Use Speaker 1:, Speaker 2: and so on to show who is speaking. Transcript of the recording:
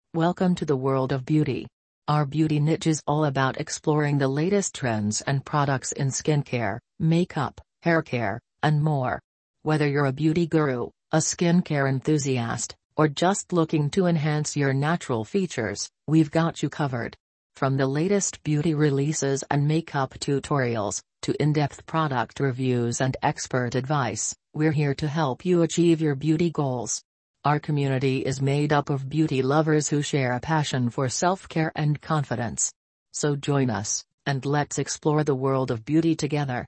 Speaker 1: Welcome to the world of beauty. Our beauty niche is all about exploring the latest trends and products in skincare, makeup, hair care, and more. Whether you're a beauty guru, a skincare enthusiast, or just looking to enhance your natural features, we've got you covered. From the latest beauty releases and makeup tutorials, to in-depth product reviews and expert advice, we're here to help you achieve your beauty goals. Our community is made up of beauty lovers who share a passion for self-care and confidence. So join us, and let's explore the world of beauty together.